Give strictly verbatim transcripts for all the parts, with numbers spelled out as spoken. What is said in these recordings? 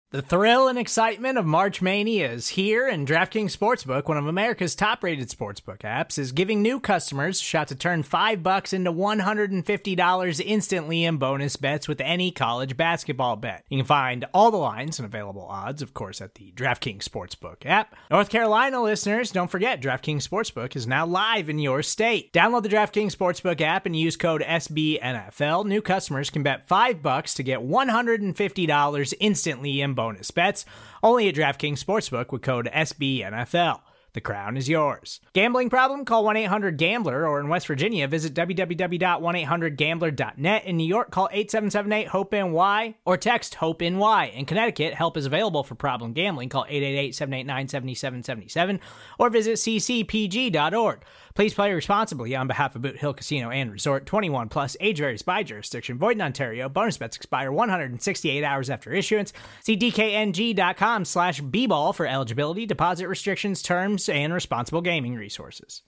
The thrill and excitement of March Mania is here, and DraftKings Sportsbook, one of America's top-rated sportsbook apps, is giving new customers a shot to turn five bucks into one hundred fifty dollars instantly in bonus bets with any college basketball bet. You can find all the lines and available odds, of course, at the DraftKings Sportsbook app. North Carolina listeners, don't forget, DraftKings Sportsbook is now live in your state. Download the DraftKings Sportsbook app and use code S B N F L. New customers can bet five bucks to get one hundred fifty dollars instantly in bonus bets, only at DraftKings Sportsbook with code S B N F L. The crown is yours. Gambling problem? Call one eight hundred gambler, or in West Virginia, visit w w w dot one eight hundred gambler dot net. In New York, call eight seven seven eight hope N Y or text HOPE-NY. In Connecticut, help is available for problem gambling. Call eight eight eight, seven eight nine, seven seven seven seven or visit c c p g dot org. Please play responsibly on behalf of Boot Hill Casino and Resort. twenty-one plus, age varies by jurisdiction. Void in Ontario. Bonus bets expire one hundred sixty-eight hours after issuance. See d k n g dot com slash b ball for eligibility, deposit restrictions, terms, and responsible gaming resources.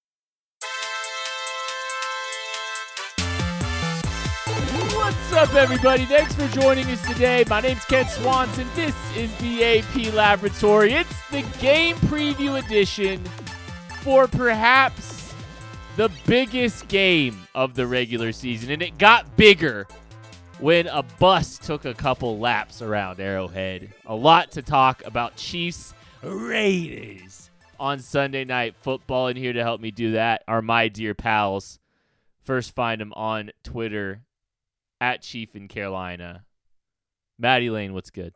What's up, everybody? Thanks for joining us today. My name's Ken Swanson. This is the A P Laboratory. It's the game preview edition for perhaps the biggest game of the regular season, and it got bigger when a bus took a couple laps around Arrowhead. A lot to talk about Chiefs Raiders on Sunday Night Football, and here to help me do that are my dear pals. First, find them on Twitter at Chief in Carolina. Maddie Lane, what's good?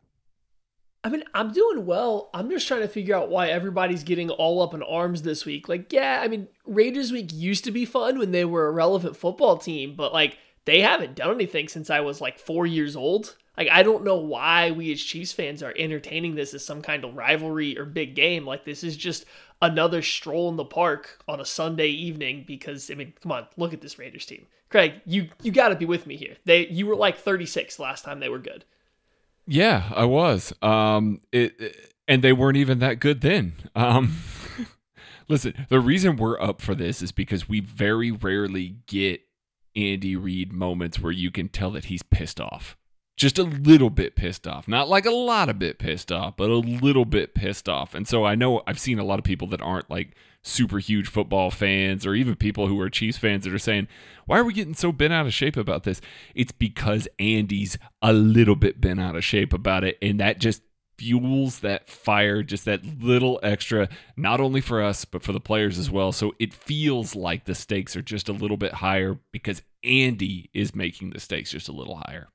I mean, I'm doing well. I'm just trying to figure out why everybody's getting all up in arms this week. Like, yeah, I mean, Raiders Week used to be fun when they were a relevant football team, but, like, they haven't done anything since I was, like, four years old. Like, I don't know why we as Chiefs fans are entertaining this as some kind of rivalry or big game. Like, this is just another stroll in the park on a Sunday evening because, I mean, come on, look at this Raiders team. Craig, you you got to be with me here. They You were, like, thirty-six last time they were good. Yeah, I was. Um, it, it and they weren't even that good then. Um, listen, the reason we're up for this is because we very rarely get Andy Reid moments where you can tell that he's pissed off. Just a little bit pissed off. Not like a lot of bit pissed off, but a little bit pissed off. And so I know I've seen a lot of people that aren't like super huge football fans, or even people who are Chiefs fans that are saying, why are we getting so bent out of shape about this? It's because Andy's a little bit bent out of shape about it, and that just fuels that fire, just that little extra, not only for us, but for the players as well. So it feels like the stakes are just a little bit higher because Andy is making the stakes just a little higher.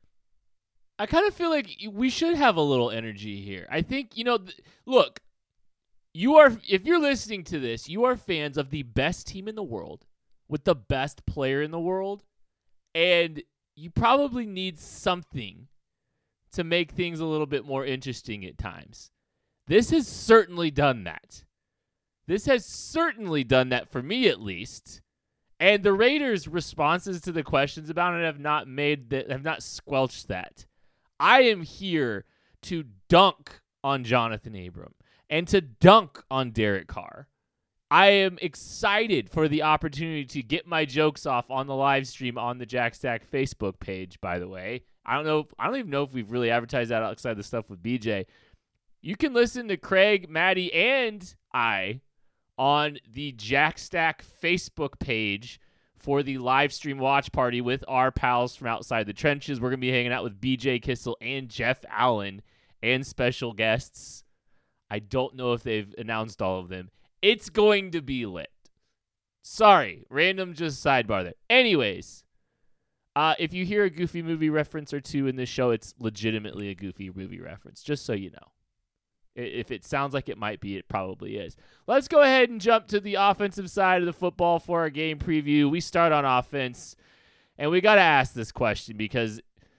I kind of feel like we should have a little energy here. I think, you know, th- look, you are, if you're listening to this, you are fans of the best team in the world with the best player in the world, and you probably need something to make things a little bit more interesting at times. This has certainly done that. This has certainly done that for me, at least. And the Raiders' responses to the questions about it have not made that, have not squelched that. I am here to dunk on Jonathan Abram and to dunk on Derek Carr. I am excited for the opportunity to get my jokes off on the live stream on the Jack Stack Facebook page, by the way. I don't know. If, I don't even know if we've really advertised that outside the stuff with B J. You can listen to Craig, Maddie, and I on the Jack Stack Facebook page for the live stream watch party with our pals from outside the trenches. We're going to be hanging out with B J Kissel and Jeff Allen and special guests. I don't know if they've announced all of them. It's going to be lit. Sorry, random just sidebar there. Anyways, uh, if you hear a Goofy movie reference or two in this show, it's legitimately a Goofy movie reference, just so you know. If it sounds like it might be, it probably is. Let's go ahead and jump to the offensive side of the football for our game preview. We start on offense, and we got to ask this question because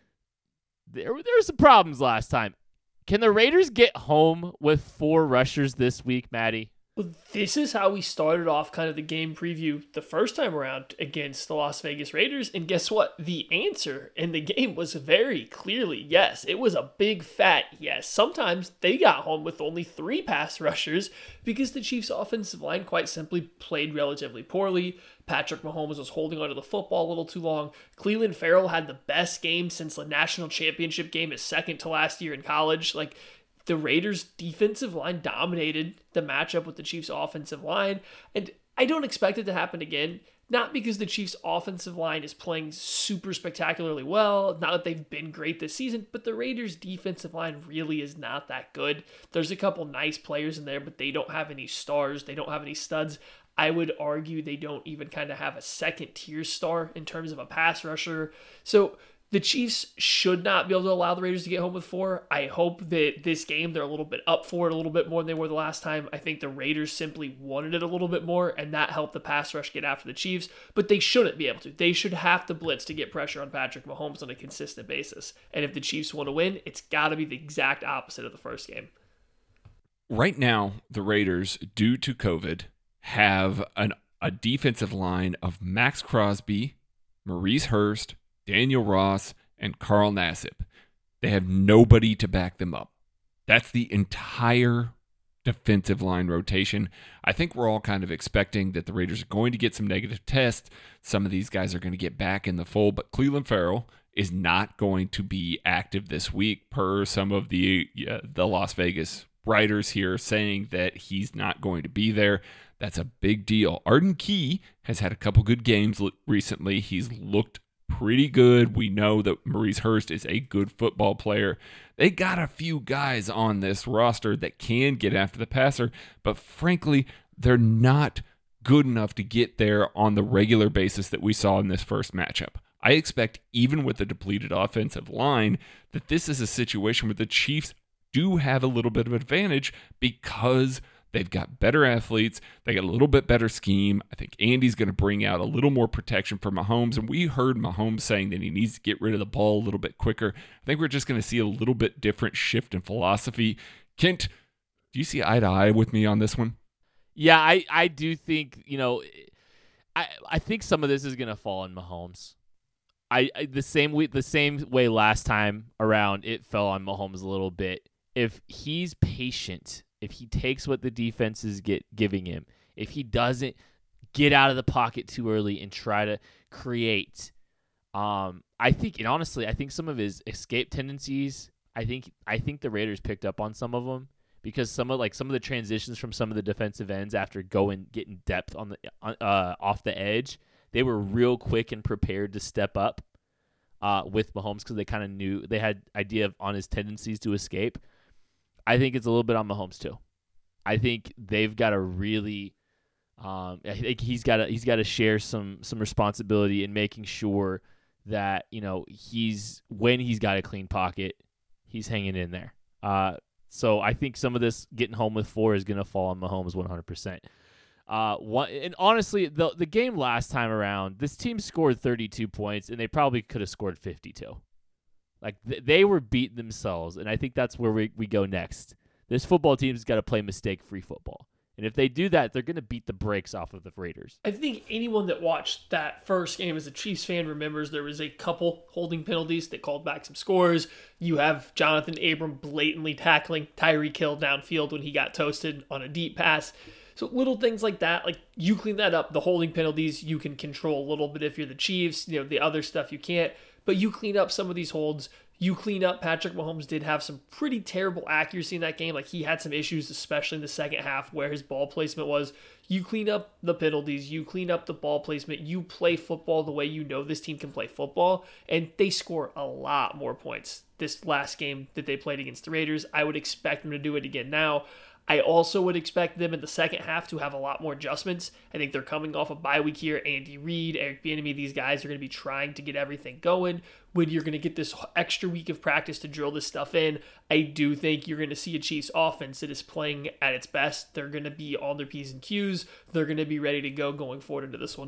there, there were some problems last time. Can the Raiders get home with four rushers this week, Maddie? Well, this is how we started off kind of the game preview the first time around against the Las Vegas Raiders. And guess what? The answer in the game was very clearly yes. It was a big fat yes. Sometimes they got home with only three pass rushers because the Chiefs' offensive line quite simply played relatively poorly. Patrick Mahomes was holding onto the football a little too long. Clelin Ferrell had the best game since the national championship game, his second to last year in college. Like, the Raiders' defensive line dominated the matchup with the Chiefs' offensive line, and I don't expect it to happen again. Not because the Chiefs' offensive line is playing super spectacularly well, not that they've been great this season, but the Raiders' defensive line really is not that good. There's a couple nice players in there, but they don't have any stars. They don't have any studs. I would argue they don't even kind of have a second-tier star in terms of a pass rusher. So the Chiefs should not be able to allow the Raiders to get home with four. I hope that this game they're a little bit up for it a little bit more than they were the last time. I think the Raiders simply wanted it a little bit more, and that helped the pass rush get after the Chiefs. But they shouldn't be able to. They should have to blitz to get pressure on Patrick Mahomes on a consistent basis. And if the Chiefs want to win, it's got to be the exact opposite of the first game. Right now, the Raiders, due to COVID, have an, a defensive line of Max Crosby, Maurice Hurst, Daniel Ross, and Carl Nassib. They have nobody to back them up. That's the entire defensive line rotation. I think we're all kind of expecting that the Raiders are going to get some negative tests. Some of these guys are going to get back in the fold, but Clelin Ferrell is not going to be active this week, per some of the uh, the Las Vegas writers here saying that he's not going to be there. That's a big deal. Arden Key has had a couple good games recently. He's looked pretty good. We know that Maurice Hurst is a good football player. They got a few guys on this roster that can get after the passer, but frankly, they're not good enough to get there on the regular basis that we saw in this first matchup. I expect, even with the depleted offensive line, that this is a situation where the Chiefs do have a little bit of advantage because they've got better athletes. They got a little bit better scheme. I think Andy's going to bring out a little more protection for Mahomes. And we heard Mahomes saying that he needs to get rid of the ball a little bit quicker. I think we're just going to see a little bit different shift in philosophy. Kent, do you see eye to eye with me on this one? Yeah, I, I do think, you know, I I think some of this is going to fall on Mahomes. I, I the same way the same way last time around, it fell on Mahomes a little bit. If he's patient, if he takes what the defense is get, giving him, if he doesn't get out of the pocket too early and try to create, um, I think, and honestly, I think some of his escape tendencies, I think, I think the Raiders picked up on some of them because some of like some of the transitions from some of the defensive ends after going getting depth on the uh, off the edge, they were real quick and prepared to step up uh, with Mahomes because they kind of knew they had idea of, on his tendencies to escape. I think it's a little bit on Mahomes too. I think they've got to really, um, I think he's got to he's got to share some some responsibility in making sure that, you know, he's when he's got a clean pocket, he's hanging in there. Uh, so I think some of this getting home with four is going to fall on Mahomes one hundred percent. Uh, one, and honestly, the the game last time around, this team scored thirty-two points, and they probably could have scored fifty-two. Like, th- they were beating themselves, and I think that's where we, we go next. This football team's got to play mistake-free football. And if they do that, they're going to beat the brakes off of the Raiders. I think anyone that watched that first game as a Chiefs fan remembers there was a couple holding penalties that called back some scores. You have Jonathan Abram blatantly tackling Tyreek Hill downfield when he got toasted on a deep pass. So little things like that, like you clean that up. The holding penalties you can control a little bit if you're the Chiefs. You know, the other stuff you can't. But you clean up some of these holds. You clean up. Patrick Mahomes did have some pretty terrible accuracy in that game. Like, he had some issues, especially in the second half where his ball placement was. You clean up the penalties. You clean up the ball placement. You play football the way you know this team can play football. And they score a lot more points this last game that they played against the Raiders. I would expect them to do it again now. I also would expect them in the second half to have a lot more adjustments. I think they're coming off a bye week here. Andy Reid, Eric Bieniemy, these guys are going to be trying to get everything going. When you're going to get this extra week of practice to drill this stuff in, I do think you're going to see a Chiefs offense that is playing at its best. They're going to be on their P's and Q's. They're going to be ready to go going forward into this one.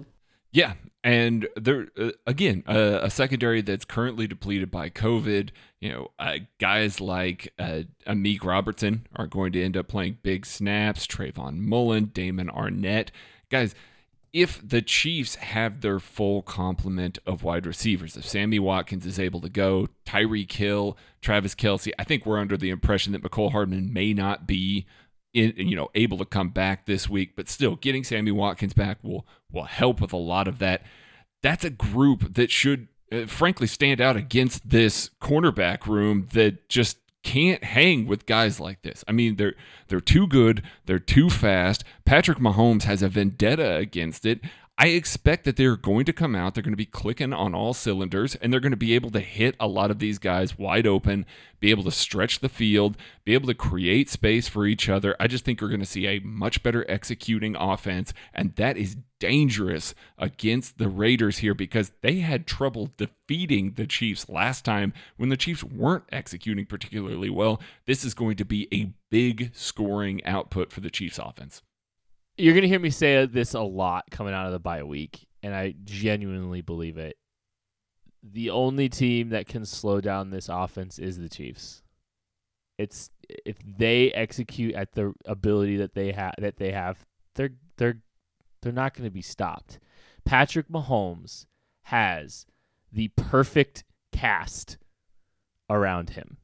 Yeah, and there uh, again uh, a secondary that's currently depleted by COVID. You know, uh, guys like uh, Amik Robertson are going to end up playing big snaps. Trayvon Mullen, Damon Arnett, guys. If the Chiefs have their full complement of wide receivers, if Sammy Watkins is able to go, Tyreek Hill, Travis Kelce, I think we're under the impression that Mecole Hardman may not be In, you know, able to come back this week, but still getting Sammy Watkins back will will help with a lot of that. That's a group that should, uh, frankly, stand out against this cornerback room that just can't hang with guys like this. I mean, they're they're too good, they're too fast. Patrick Mahomes has a vendetta against it. I expect that they're going to come out, they're going to be clicking on all cylinders, and they're going to be able to hit a lot of these guys wide open, be able to stretch the field, be able to create space for each other. I just think we're going to see a much better executing offense, and that is dangerous against the Raiders here because they had trouble defeating the Chiefs last time when the Chiefs weren't executing particularly well. This is going to be a big scoring output for the Chiefs offense. You're going to hear me say this a lot coming out of the bye week, and I genuinely believe it. The only team that can slow down this offense is the Chiefs. It's if they execute at the ability that they have that they have, they're they're they're not going to be stopped. Patrick Mahomes has the perfect cast around him.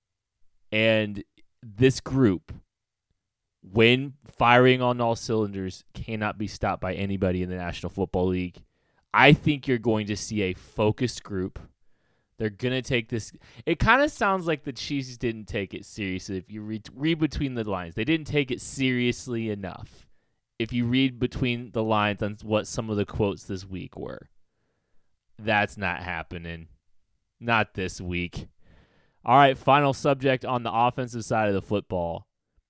And this group, when firing on all cylinders, cannot be stopped by anybody in the National Football League. I think you're going to see a focused group. They're going to take this. It kind of sounds like the Chiefs didn't take it seriously. If you read, read between the lines, they didn't take it seriously enough. If you read between the lines on what some of the quotes this week were, that's not happening. Not this week. All right, final subject on the offensive side of the football.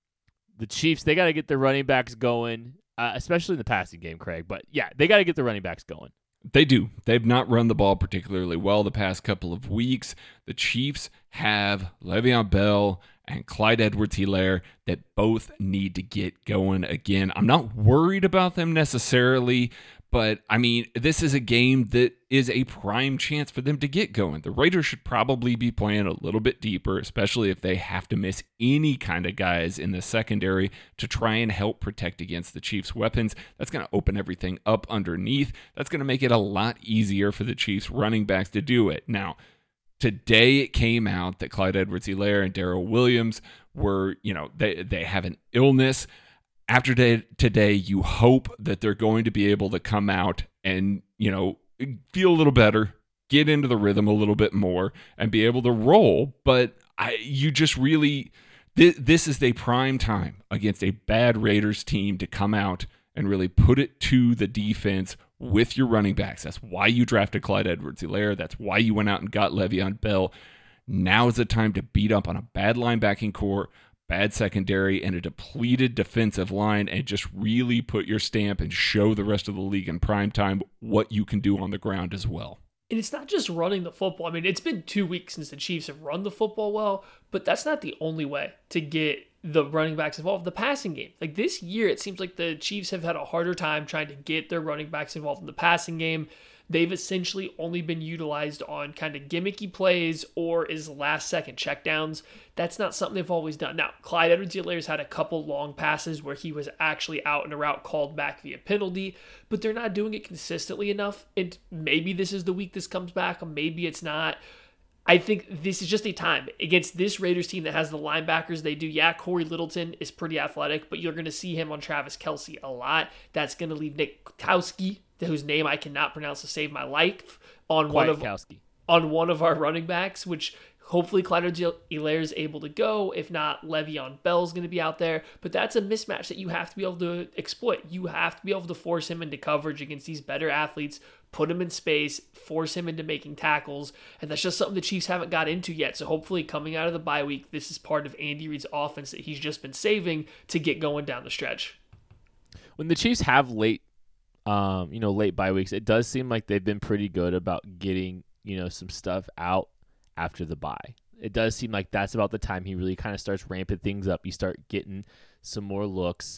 The Chiefs, they got to get their running backs going, uh, especially in the passing game, Craig. But, yeah, they got to get the running backs going. They do. They've not run the ball particularly well the past couple of weeks. The Chiefs have Le'Veon Bell and Clyde Edwards-Helaire that both need to get going again. I'm not worried about them necessarily, but, I mean, this is a game that is a prime chance for them to get going. The Raiders should probably be playing a little bit deeper, especially if they have to miss any kind of guys in the secondary to try and help protect against the Chiefs' weapons. That's going to open everything up underneath. That's going to make it a lot easier for the Chiefs' running backs to do it. Now, today it came out that Clyde Edwards-Helaire and Darrell Williams were, you know, they, they have an illness. After day, today, you hope that they're going to be able to come out and, you know, feel a little better, get into the rhythm a little bit more, and be able to roll. But I, you just really, th- this is a prime time against a bad Raiders team to come out and really put it to the defense with your running backs. That's why you drafted Clyde Edwards-Helaire. That's why you went out and got Le'Veon Bell. Now is the time to beat up on a bad linebacking core, bad secondary, and a depleted defensive line, and just really put your stamp and show the rest of the league in prime time what you can do on the ground as well. And it's not just running the football. I mean, it's been two weeks since the Chiefs have run the football well, but that's not the only way to get the running backs involved. The passing game. Like this year, it seems like the Chiefs have had a harder time trying to get their running backs involved in the passing game. They've essentially only been utilized on kind of gimmicky plays or as last-second checkdowns. That's not something they've always done. Now, Clyde Edwards-Helaire's had a couple long passes where he was actually out and a route called back via penalty, but they're not doing it consistently enough. And maybe this is the week this comes back, or maybe it's not. I think this is just a time against this Raiders team that has the linebackers they do. Yeah, Corey Littleton is pretty athletic, but you're going to see him on Travis Kelce a lot. That's going to leave Nick Kwiatkowski, whose name I cannot pronounce to save my life, on one of on one of our running backs, which hopefully Clyde Edwards-Helaire is able to go. If not, Le'Veon Bell's going to be out there. But that's a mismatch that you have to be able to exploit. You have to be able to force him into coverage against these better athletes, put him in space, force him into making tackles, and that's just something the Chiefs haven't got into yet. So hopefully coming out of the bye week, this is part of Andy Reid's offense that he's just been saving to get going down the stretch. When the Chiefs have late Um, you know, late bye weeks, it does seem like they've been pretty good about getting, you know, some stuff out after the bye. It does seem like that's about the time he really kind of starts ramping things up. You start getting some more looks.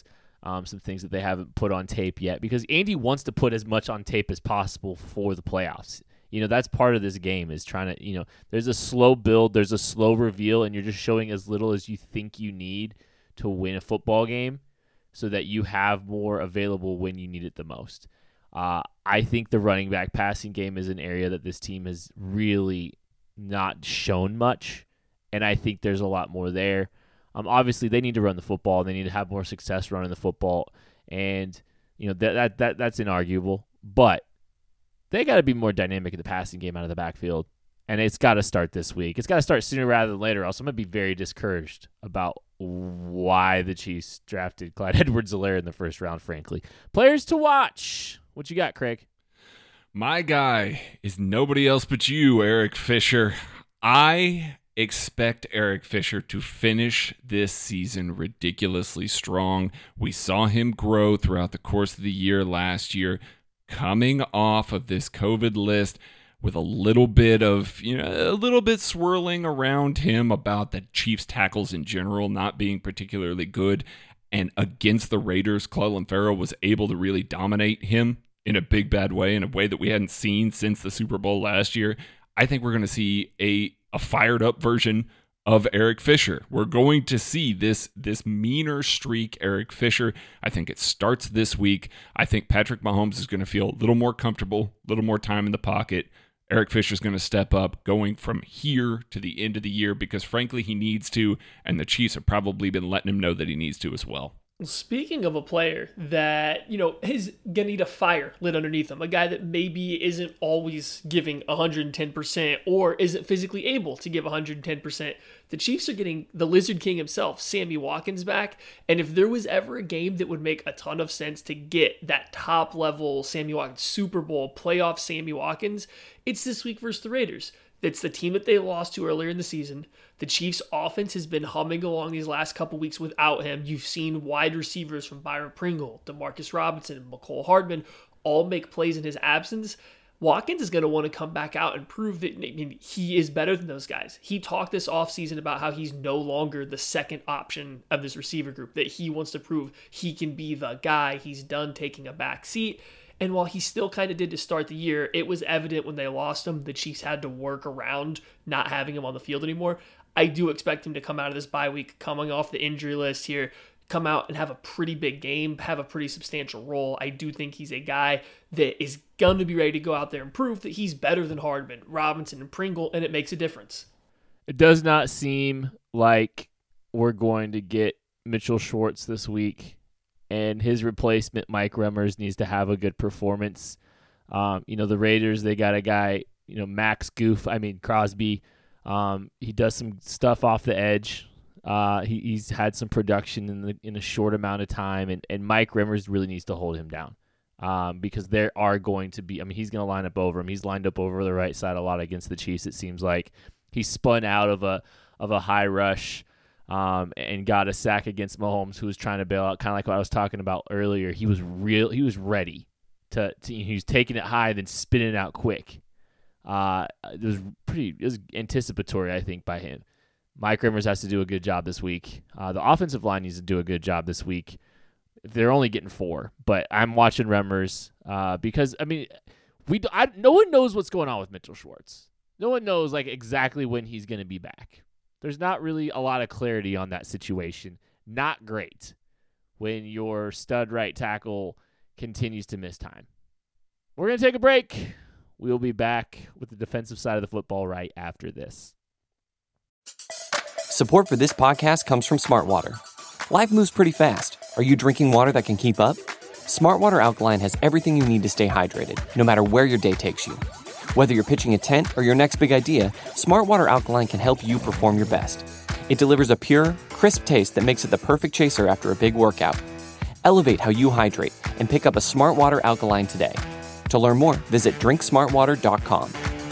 um, some things that they haven't put on tape yet, because Andy wants to put as much on tape as possible for the playoffs. You know, that's part of this game, is trying to, you know, there's a slow build, there's a slow reveal, and you're just showing as little as you think you need to win a football game so that you have more available when you need it the most. Uh, I think the running back passing game is an area that this team has really not shown much, and I think there's a lot more there. Um, obviously, they need to run the football. They need to have more success running the football, and you know that that, that that's inarguable. But they got to be more dynamic in the passing game out of the backfield, and it's got to start this week. It's got to start sooner rather than later. Else, I'm gonna be very discouraged about why the Chiefs drafted Clyde Edwards-Helaire in the first round. Frankly, players to watch. What you got, Craig? My guy is nobody else but you, Eric Fisher. I expect Eric Fisher to finish this season ridiculously strong. We saw him grow throughout the course of the year last year, coming off of this COVID list with a little bit of, you know, a little bit swirling around him about the Chiefs tackles in general not being particularly good. And against the Raiders, Clelin Ferrell was able to really dominate him in a big bad way, in a way that we hadn't seen since the Super Bowl last year. I think we're going to see a a fired up version of Eric Fisher. We're going to see this this meaner streak Eric Fisher. I think it starts this week. I think Patrick Mahomes is going to feel a little more comfortable, a little more time in the pocket. Eric Fisher is going to step up going from here to the end of the year because, frankly, he needs to, and the Chiefs have probably been letting him know that he needs to as well. Speaking of a player that, you know, is going to need a fire lit underneath him, a guy that maybe isn't always giving one hundred ten percent or isn't physically able to give one hundred ten percent, the Chiefs are getting the Lizard King himself, Sammy Watkins, back. And if there was ever a game that would make a ton of sense to get that top-level Sammy Watkins, Super Bowl playoff Sammy Watkins, it's this week versus the Raiders. It's the team that they lost to earlier in the season. The Chiefs' offense has been humming along these last couple weeks without him. You've seen wide receivers from Byron Pringle, Demarcus Robinson, and McCole Hardman all make plays in his absence. Watkins is going to want to come back out and prove that, I mean, he is better than those guys. He talked this offseason about how he's no longer the second option of this receiver group, that he wants to prove he can be the guy. He's done taking a back seat. And while he still kind of did to start the year, it was evident when they lost him, the Chiefs had to work around not having him on the field anymore. I do expect him to come out of this bye week, coming off the injury list here, come out and have a pretty big game, have a pretty substantial role. I do think he's a guy that is going to be ready to go out there and prove that he's better than Hardman, Robinson, and Pringle, and it makes a difference. It does not seem like we're going to get Mitchell Schwartz this week, and his replacement, Mike Remmers, needs to have a good performance. Um, you know, the Raiders, they got a guy, you know, Max Goof, I mean, Crosby. Um, he does some stuff off the edge. Uh, he, he's had some production in the, in a short amount of time, and, and Mike Remmers really needs to hold him down um, because there are going to be, I mean, he's going to line up over him. He's lined up over the right side a lot against the Chiefs, it seems like. He spun out of a of a high rush um, and got a sack against Mahomes, who was trying to bail out, kind of like what I was talking about earlier. He was real. He was ready to, to he was taking it high, then spinning it out quick. Uh, it was pretty, it was anticipatory, I think, by him. Mike Remmers has to do a good job this week. Uh, the offensive line needs to do a good job this week. They're only getting four, but I'm watching Remmers uh, because, I mean, we I, no one knows what's going on with Mitchell Schwartz. No one knows like exactly when he's going to be back. There's not really a lot of clarity on that situation. Not great when your stud right tackle continues to miss time. We're going to take a break. We'll be back with the defensive side of the football right after this. Support for this podcast comes from Smartwater. Life moves pretty fast. Are you drinking water that can keep up? Smartwater Alkaline has everything you need to stay hydrated, no matter where your day takes you. Whether you're pitching a tent or your next big idea, Smartwater Alkaline can help you perform your best. It delivers a pure, crisp taste that makes it the perfect chaser after a big workout. Elevate how you hydrate and pick up a Smartwater Alkaline today. To learn more, visit drink smartwater dot com.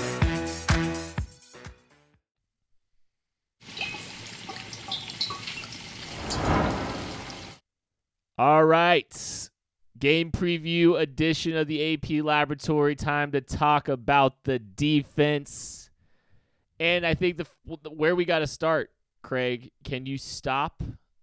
All right. Game preview edition of the A P Laboratory. Time to talk about the defense. And I think the where we got to start, Craig, can you stop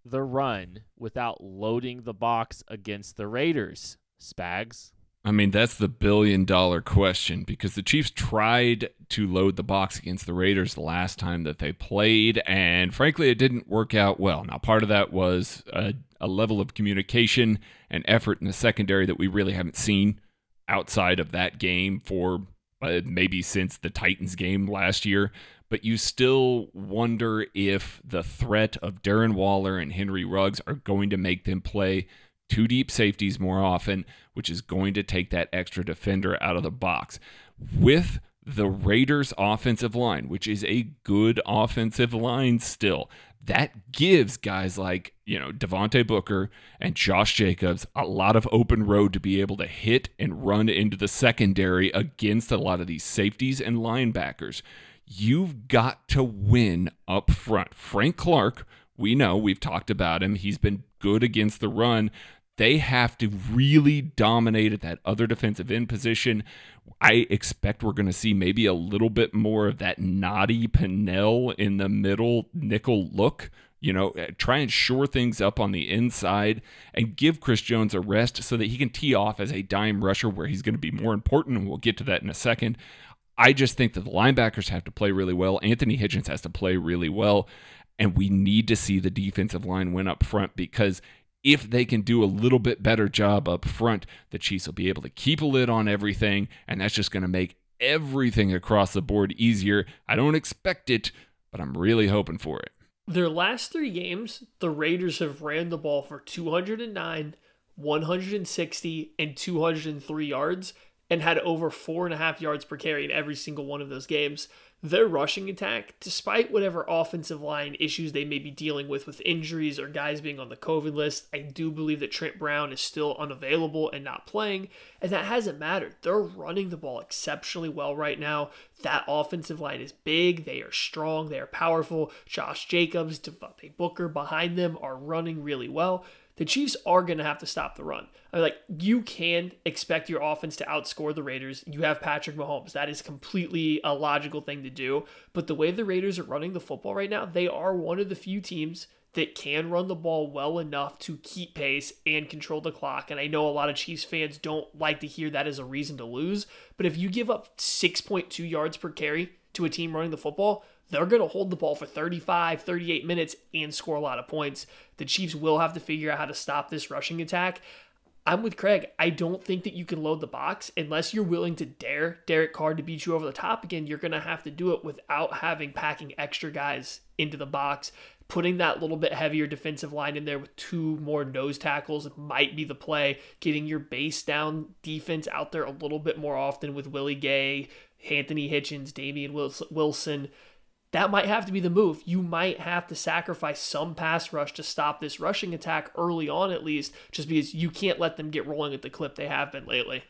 the run without loading the box against the Raiders, Spags? I mean, that's the billion dollar question, because the Chiefs tried to load the box against the Raiders the last time that they played, and frankly, it didn't work out well. Now, part of that was a, a level of communication and effort in the secondary that we really haven't seen outside of that game for uh, maybe since the Titans game last year. But you still wonder if the threat of Darren Waller and Henry Ruggs are going to make them play two deep safeties more often, which is going to take that extra defender out of the box. With the Raiders' offensive line, which is a good offensive line still, that gives guys like, you know, Devontae Booker and Josh Jacobs a lot of open road to be able to hit and run into the secondary against a lot of these safeties and linebackers. You've got to win up front. Frank Clark, we know, we've talked about him. He's been good against the run. They have to really dominate at that other defensive end position. I expect we're going to see maybe a little bit more of that Noddy Pennell in the middle nickel look. You know, try and shore things up on the inside and give Chris Jones a rest so that he can tee off as a dime rusher where he's going to be more important, and we'll get to that in a second. I just think that the linebackers have to play really well. Anthony Hitchens has to play really well, and we need to see the defensive line win up front, because if they can do a little bit better job up front, the Chiefs will be able to keep a lid on everything, and that's just going to make everything across the board easier. I don't expect it, but I'm really hoping for it. Their last three games, the Raiders have ran the ball for two hundred nine, one hundred sixty, and two hundred three yards, and had over four and a half yards per carry in every single one of those games. Their rushing attack, despite whatever offensive line issues they may be dealing with with injuries or guys being on the COVID list, I do believe that Trent Brown is still unavailable and not playing, and that hasn't mattered. They're running the ball exceptionally well right now. That offensive line is big, they are strong, they are powerful. Josh Jacobs, Devontae Booker behind them are running really well. The Chiefs are going to have to stop the run. I mean, like, you can expect your offense to outscore the Raiders. You have Patrick Mahomes. That is completely a logical thing to do. But the way the Raiders are running the football right now, they are one of the few teams that can run the ball well enough to keep pace and control the clock. And I know a lot of Chiefs fans don't like to hear that as a reason to lose. But if you give up six point two yards per carry to a team running the football, they're going to hold the ball for thirty-five, thirty-eight minutes and score a lot of points. The Chiefs will have to figure out how to stop this rushing attack. I'm with Craig. I don't think that you can load the box unless you're willing to dare Derek Carr to beat you over the top again. You're going to have to do it without having packing extra guys into the box. Putting that little bit heavier defensive line in there with two more nose tackles might be the play. Getting your base down defense out there a little bit more often with Willie Gay, Anthony Hitchens, Damian Wilson. That might have to be the move. You might have to sacrifice some pass rush to stop this rushing attack early on, at least, just because you can't let them get rolling at the clip they have been lately.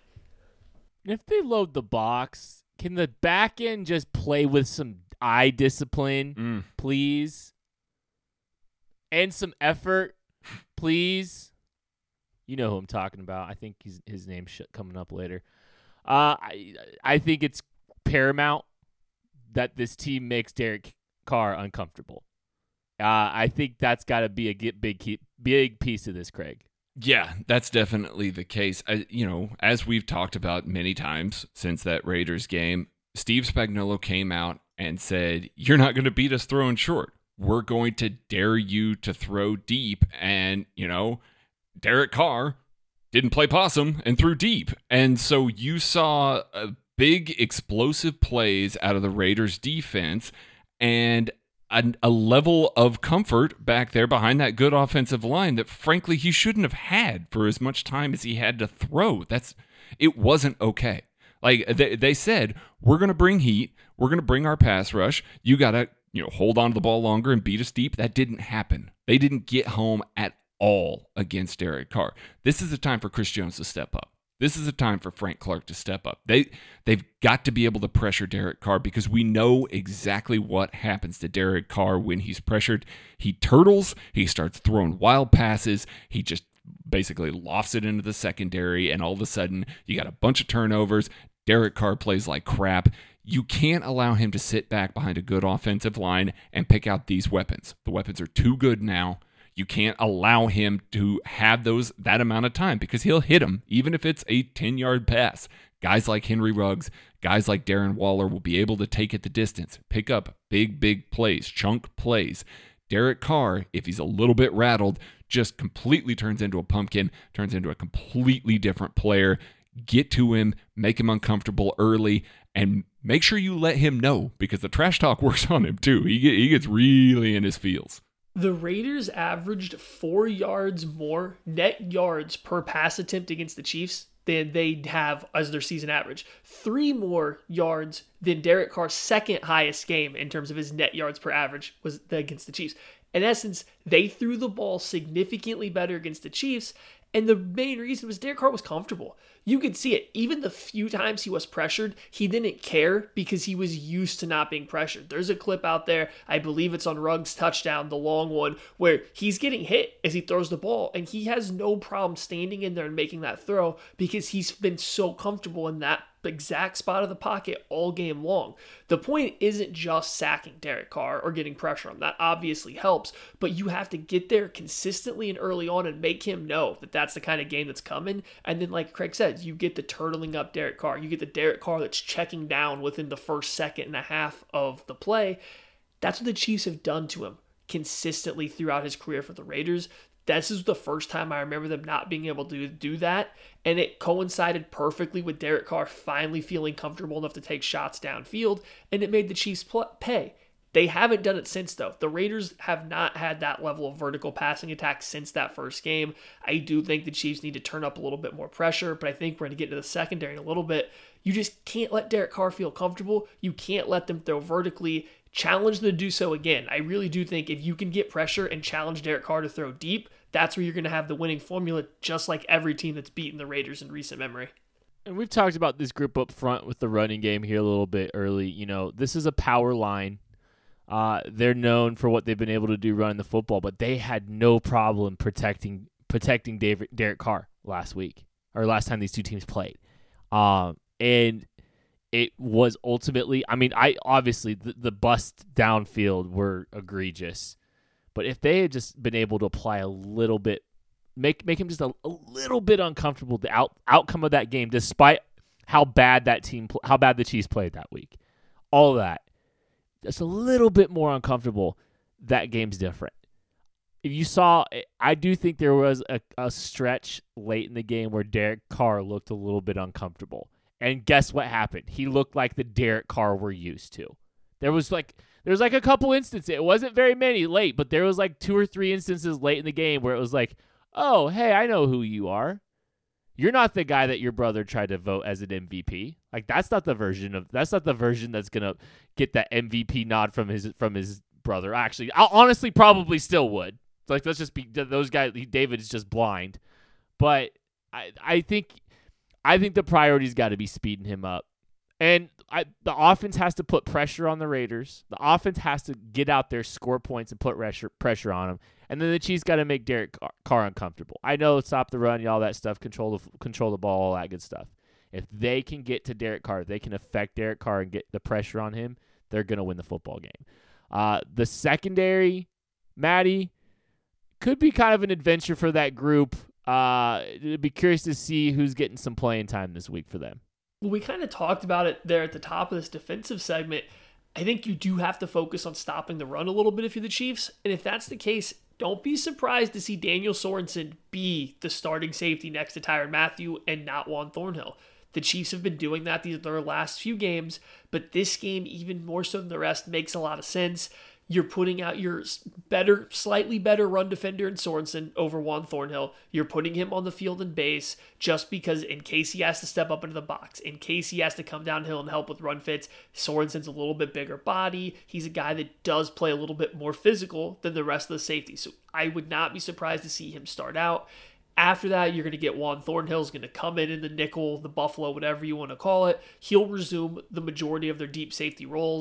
If they load the box, can the back end just play with some eye discipline, Mm. please? And some effort, please? You know who I'm talking about. I think he's, his name's sh- coming up later. Uh, I I think it's paramount that this team makes Derek Carr uncomfortable. Uh, I think that's got to be a get big key, big piece of this, Craig. Yeah, that's definitely the case. I, you know, as we've talked about many times since that Raiders game, Steve Spagnuolo came out and said, "You're not going to beat us throwing short. We're going to dare you to throw deep." And, you know, Derek Carr didn't play possum and threw deep. And so you saw a big explosive plays out of the Raiders defense and a, a level of comfort back there behind that good offensive line that frankly he shouldn't have had for as much time as he had to throw. That's it wasn't okay. Like they, they said, we're going to bring heat. We're going to bring our pass rush. You got to, you know, hold on to the ball longer and beat us deep. That didn't happen. They didn't get home at all against Derek Carr. This is the time for Chris Jones to step up. This is a time for Frank Clark to step up. They, they've got to be able to pressure Derek Carr because we know exactly what happens to Derek Carr when he's pressured. He turtles. He starts throwing wild passes. He just basically lofts it into the secondary, and all of a sudden you got a bunch of turnovers. Derek Carr plays like crap. You can't allow him to sit back behind a good offensive line and pick out these weapons. The weapons are too good now. You can't allow him to have those that amount of time because he'll hit him, even if it's a ten-yard pass. Guys like Henry Ruggs, guys like Darren Waller will be able to take it the distance, pick up big, big plays, chunk plays. Derek Carr, if he's a little bit rattled, just completely turns into a pumpkin, turns into a completely different player. Get to him, make him uncomfortable early, and make sure you let him know because the trash talk works on him too. He, get, he gets really in his feels. The Raiders averaged four yards more net yards per pass attempt against the Chiefs than they have as their season average. Three more yards than Derek Carr's second highest game in terms of his net yards per average was against the Chiefs. In essence, they threw the ball significantly better against the Chiefs, and the main reason was Derek Carr was comfortable. You could see it. Even the few times he was pressured, he didn't care because he was used to not being pressured. There's a clip out there, I believe it's on Ruggs' touchdown, the long one, where he's getting hit as he throws the ball, and he has no problem standing in there and making that throw because he's been so comfortable in that exact spot of the pocket all game long. The point isn't just sacking Derek Carr or getting pressure on him. That obviously helps, but you have to get there consistently and early on and make him know that that's the kind of game that's coming. And then, like Craig said, you get the turtling up Derek Carr. You get the Derek Carr that's checking down within the first second and a half of the play. That's what the Chiefs have done to him consistently throughout his career for the Raiders. This is the first time I remember them not being able to do that, and it coincided perfectly with Derek Carr finally feeling comfortable enough to take shots downfield, and it made the Chiefs pay. They haven't done it since, though. The Raiders have not had that level of vertical passing attack since that first game. I do think the Chiefs need to turn up a little bit more pressure, but I think we're going to get into the secondary in a little bit. You just can't let Derek Carr feel comfortable. You can't let them throw vertically. Challenge them to do so again. I really do think if you can get pressure and challenge Derek Carr to throw deep, that's where you're going to have the winning formula, just like every team that's beaten the Raiders in recent memory. And we've talked about this group up front with the running game here a little bit early. You know, this is a power line. Uh, they're known for what they've been able to do running the football, but they had no problem protecting protecting David, Derek Carr last week, or last time these two teams played. Um, and it was ultimately, I mean, I obviously, the, the busts downfield were egregious. But if they had just been able to apply a little bit, make make him just a, a little bit uncomfortable, the out, outcome of that game, despite how bad that team, how bad the Chiefs played that week, all of that, just a little bit more uncomfortable, that game's different. If you saw, I do think there was a, a stretch late in the game where Derek Carr looked a little bit uncomfortable. And guess what happened? He looked like the Derek Carr we're used to. There was like... There's like a couple instances. It wasn't very many late, but there was like two or three instances late in the game where it was like, oh, hey, I know who you are. You're not the guy that your brother tried to vote as an M V P. Like that's not the version of that's not the version that's gonna get that M V P nod from his from his brother. Actually, I honestly probably still would. Like let's just be those guys. David is just blind, but I I think I think the priority's got to be speeding him up. And I, the offense has to put pressure on the Raiders. The offense has to get out there, score points, and put pressure, pressure on them. And then the Chiefs got to make Derek Carr uncomfortable. I know, stop the run, all that stuff, control the control the ball, all that good stuff. If they can get to Derek Carr, they can affect Derek Carr and get the pressure on him, they're going to win the football game. Uh, the secondary, Maddie, could be kind of an adventure for that group. Uh, it'd be curious to see who's getting some playing time this week for them. Well, we kind of talked about it there at the top of this defensive segment. I think you do have to focus on stopping the run a little bit if you're the Chiefs. And if that's the case, don't be surprised to see Daniel Sorensen be the starting safety next to Tyrann Mathieu and not Juan Thornhill. The Chiefs have been doing that these are their last few games, but this game, even more so than the rest, makes a lot of sense. You're putting out your better, slightly better run defender in Sorensen over Juan Thornhill. You're putting him on the field in base just because in case he has to step up into the box, in case he has to come downhill and help with run fits, Sorensen's a little bit bigger body. He's a guy that does play a little bit more physical than the rest of the safeties. So I would not be surprised to see him start out. After that, you're going to get Juan Thornhill's going to come in in the nickel, the Buffalo, whatever you want to call it. He'll resume the majority of their deep safety roles.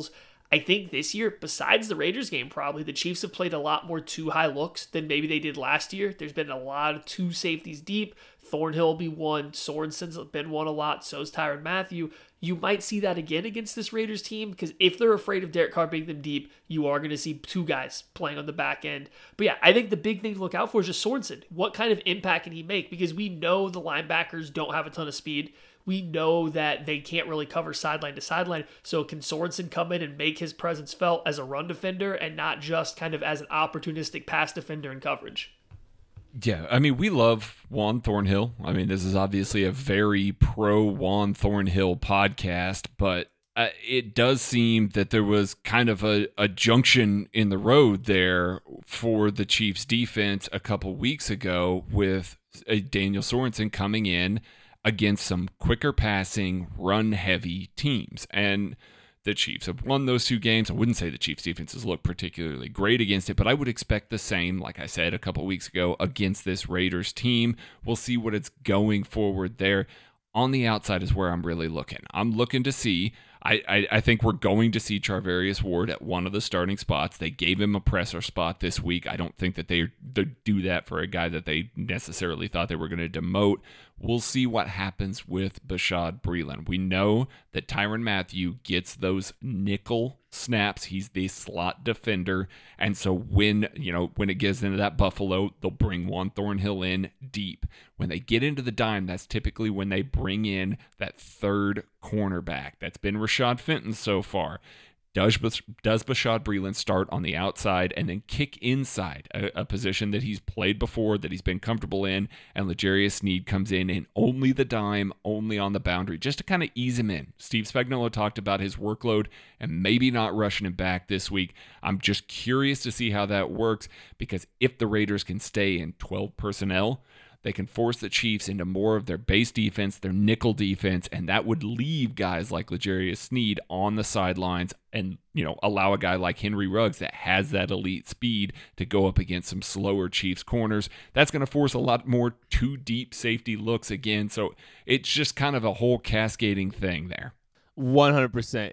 I think this year, besides the Raiders game, probably the Chiefs have played a lot more two high looks than maybe they did last year. There's been a lot of two safeties deep. Thornhill will be one. Sorensen's been one a lot. So's Tyrann Mathieu. You might see that again against this Raiders team because if they're afraid of Derek Carr being them deep, you are going to see two guys playing on the back end. But yeah, I think the big thing to look out for is just Sorensen. What kind of impact can he make? Because we know the linebackers don't have a ton of speed. We know that they can't really cover sideline to sideline. So can Sorensen come in and make his presence felt as a run defender and not just kind of as an opportunistic pass defender in coverage? Yeah, I mean, we love Juan Thornhill. I mean, this is obviously a very pro Juan Thornhill podcast, but uh, it does seem that there was kind of a, a junction in the road there for the Chiefs defense a couple weeks ago with a Daniel Sorensen coming in against some quicker passing, run-heavy teams. And the Chiefs have won those two games. I wouldn't say the Chiefs defenses look particularly great against it, but I would expect the same, like I said a couple weeks ago, against this Raiders team. We'll see what it's going forward there. On the outside is where I'm really looking. I'm looking to see, I, I, I think we're going to see Charvarius Ward at one of the starting spots. They gave him a presser spot this week. I don't think that they, they do that for a guy that they necessarily thought they were going to demote. We'll see what happens with Bashaud Breeland. We know that Tyrann Mathieu gets those nickel snaps. He's the slot defender. And so when, you know, when it gets into that Buffalo, they'll bring Juan Thornhill in deep. When they get into the dime, that's typically when they bring in that third cornerback. That's been Rashad Fenton so far. Does, does Bashaud Breeland start on the outside and then kick inside, a, a position that he's played before, that he's been comfortable in, and L'Jarius Sneed comes in and only the dime, only on the boundary, just to kind of ease him in. Steve Spagnuolo talked about his workload and maybe not rushing him back this week. I'm just curious to see how that works, because if the Raiders can stay in twelve personnel, they can force the Chiefs into more of their base defense, their nickel defense, and that would leave guys like L'Jarius Sneed on the sidelines and, you know, allow a guy like Henry Ruggs that has that elite speed to go up against some slower Chiefs corners. That's going to force a lot more two deep safety looks again, so it's just kind of a whole cascading thing there. one hundred percent.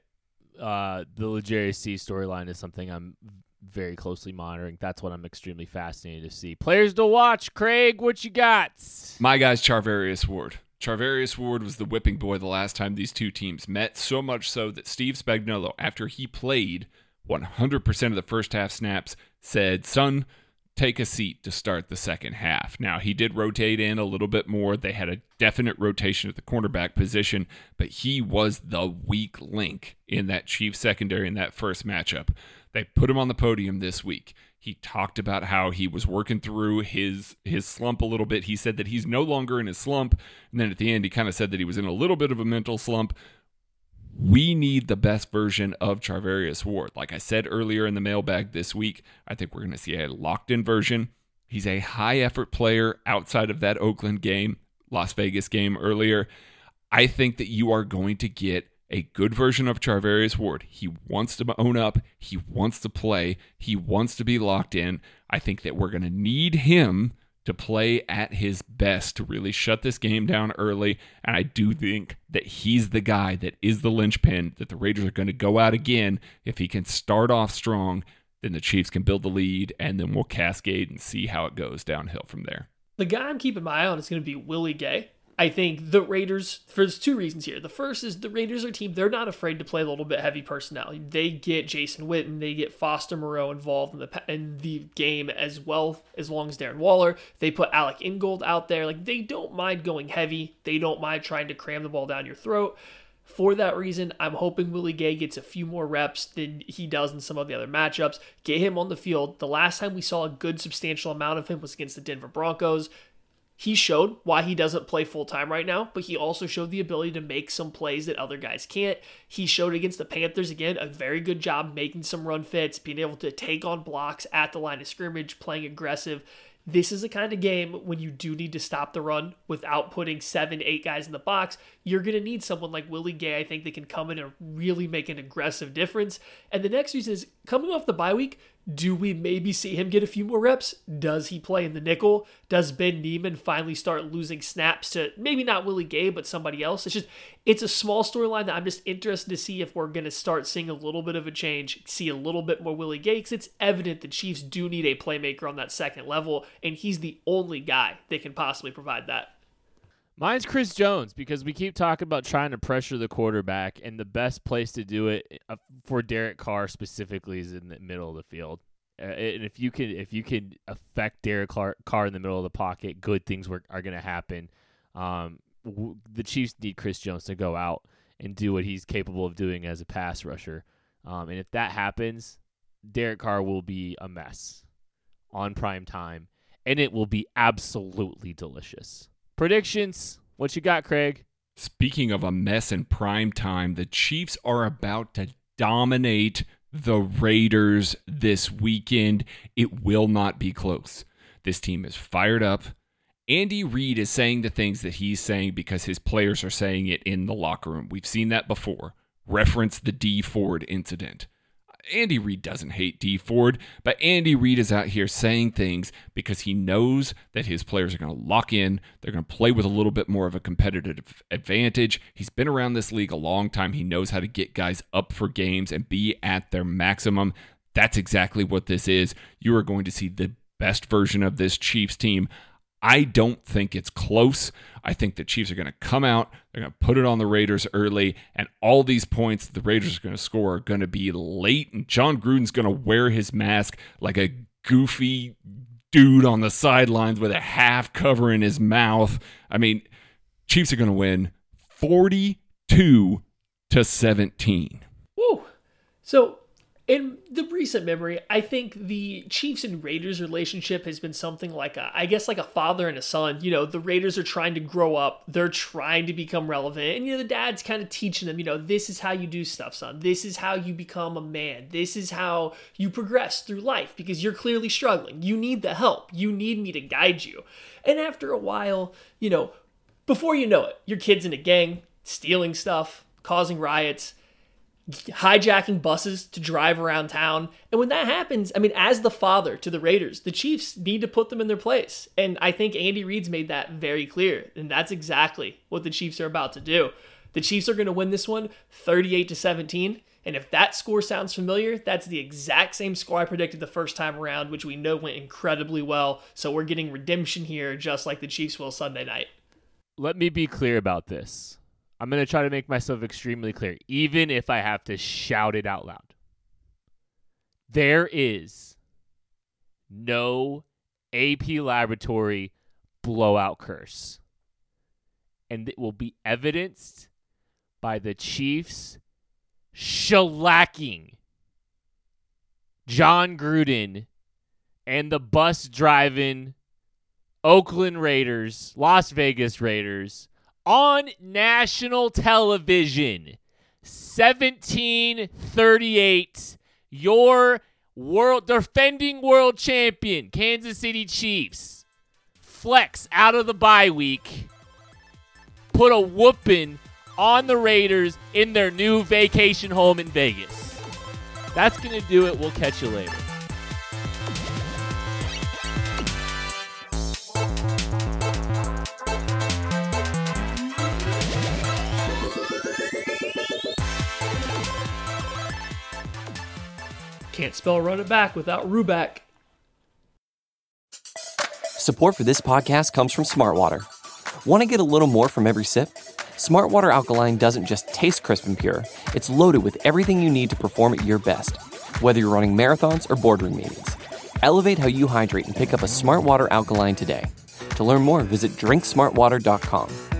Uh, the L'Jarius C storyline is something I'm very closely monitoring. That's what I'm extremely fascinated to see. Players to watch. Craig, what you got? My guy's Charvarius Ward. Charvarius Ward was the whipping boy the last time these two teams met, so much so that Steve Spagnuolo, after he played one hundred percent of the first half snaps, said, son, take a seat to start the second half. Now, he did rotate in a little bit more. They had a definite rotation at the cornerback position, but he was the weak link in that Chiefs secondary in that first matchup. They put him on the podium this week. He talked about how he was working through his his slump a little bit. He said that he's no longer in his slump. And then at the end, he kind of said that he was in a little bit of a mental slump. We need the best version of Charvarius Ward. Like I said earlier in the mailbag this week, I think we're going to see a locked-in version. He's a high-effort player outside of that Oakland game, Las Vegas game earlier. I think that you are going to get a good version of Charvarius Ward. He wants to own up. He wants to play. He wants to be locked in. I think that we're going to need him to play at his best to really shut this game down early. And I do think that he's the guy that is the linchpin that the Raiders are going to go out again. If he can start off strong, then the Chiefs can build the lead, and then we'll cascade and see how it goes downhill from there. The guy I'm keeping my eye on is going to be Willie Gay. I think the Raiders, for two reasons here. The first is the Raiders are a team, they're not afraid to play a little bit heavy personnel. They get Jason Witten, they get Foster Moreau involved in the in the game as well, as long as Darren Waller. They put Alec Ingold out there. Like, they don't mind going heavy. They don't mind trying to cram the ball down your throat. For that reason, I'm hoping Willie Gay gets a few more reps than he does in some of the other matchups. Get him on the field. The last time we saw a good substantial amount of him was against the Denver Broncos. He showed why he doesn't play full-time right now, but he also showed the ability to make some plays that other guys can't. He showed against the Panthers, again, a very good job making some run fits, being able to take on blocks at the line of scrimmage, playing aggressive. This is the kind of game when you do need to stop the run without putting seven, eight guys in the box. You're going to need someone like Willie Gay, I think, that can come in and really make an aggressive difference. And the next reason is, coming off the bye week, Do we maybe see him get a few more reps? Does he play in the nickel? Does Ben Niemann finally start losing snaps to maybe not Willie Gay, but somebody else? It's just, it's a small storyline that I'm just interested to see if we're going to start seeing a little bit of a change, see a little bit more Willie Gay, because it's evident the Chiefs do need a playmaker on that second level, and he's the only guy that can possibly provide that. Mine's Chris Jones, because we keep talking about trying to pressure the quarterback, and the best place to do it uh, for Derek Carr specifically is in the middle of the field. Uh, and if you can, if you can affect Derek Carr, Carr in the middle of the pocket, good things were, are going to happen. Um, w- the Chiefs need Chris Jones to go out and do what he's capable of doing as a pass rusher. Um, and if that happens, Derek Carr will be a mess on prime time, and it will be absolutely delicious. Predictions. What you got, Craig? Speaking of a mess in prime time, the Chiefs are about to dominate the Raiders this weekend. It will not be close. This team is fired up. Andy Reid is saying the things that he's saying because his players are saying it in the locker room. We've seen that before. Reference the Dee Ford incident. Andy Reid doesn't hate Dee Ford, but Andy Reid is out here saying things because he knows that his players are going to lock in. They're going to play with a little bit more of a competitive advantage. He's been around this league a long time. He knows how to get guys up for games and be at their maximum. That's exactly what this is. You are going to see the best version of this Chiefs team. I don't think it's close. I think the Chiefs are going to come out, they're going to put it on the Raiders early, and all these points the Raiders are going to score are going to be late, and John Gruden's going to wear his mask like a goofy dude on the sidelines with a half covering his mouth. I mean, Chiefs are going to win forty-two to seventeen. Woo! So, in the recent memory, I think the Chiefs and Raiders relationship has been something like a, I guess like a father and a son. You know, the Raiders are trying to grow up. They're trying to become relevant. And, you know, the dad's kind of teaching them, you know, this is how you do stuff, son. This is how you become a man. This is how you progress through life because you're clearly struggling. You need the help. You need me to guide you. And after a while, you know, before you know it, your kid's in a gang, stealing stuff, causing riots, hijacking buses to drive around town. And when that happens, I mean, as the father to the Raiders, the Chiefs need to put them in their place. And I think Andy Reid's made that very clear. And that's exactly what the Chiefs are about to do. The Chiefs are going to win this one thirty-eight to seventeen. And if that score sounds familiar, that's the exact same score I predicted the first time around, which we know went incredibly well. So we're getting redemption here, just like the Chiefs will Sunday night. Let me be clear about this. I'm going to try to make myself extremely clear, even if I have to shout it out loud. There is no A P Laboratory blowout curse. And it will be evidenced by the Chiefs shellacking John Gruden and the bus-driving Oakland Raiders, Las Vegas Raiders, on national television. seventeen thirty-eight. Your world defending world champion, Kansas City Chiefs, flex out of the bye week, put a whooping on the Raiders in their new vacation home in Vegas. That's going to do it. We'll catch you later. Can't spell run it back without Ruback. Support for this podcast comes from Smartwater. Want to get a little more from every sip? Smartwater Alkaline doesn't just taste crisp and pure. It's loaded with everything you need to perform at your best. Whether you're running marathons or boardroom meetings, elevate how you hydrate and pick up a Smartwater Alkaline today. To learn more, visit drink smart water dot com.